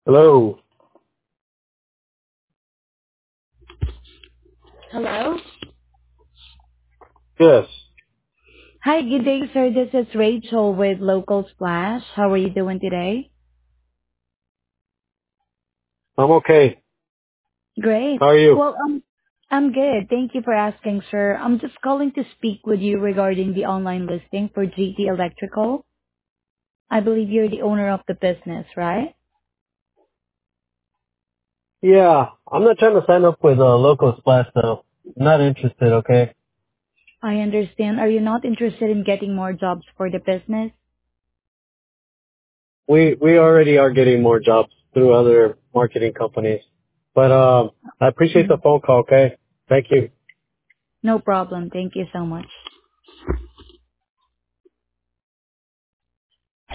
Hello. Hello. Yes, Hi, good day, sir. This is Rachel with Local Splash. How are you doing today? I'm okay. Great. How are you? Well, I'm good. Thank you for asking, sir. I'm just calling to speak with you regarding the online listing for GT Electrical. I believe you're the owner of the business, right? Yeah, I'm not trying to sign up with a local splash though. Not interested, okay? I understand. Are you not interested in getting more jobs for the business? We already are getting more jobs through other marketing companies. But I appreciate the Mhm. phone call, okay? Thank you. No problem. Thank you so much.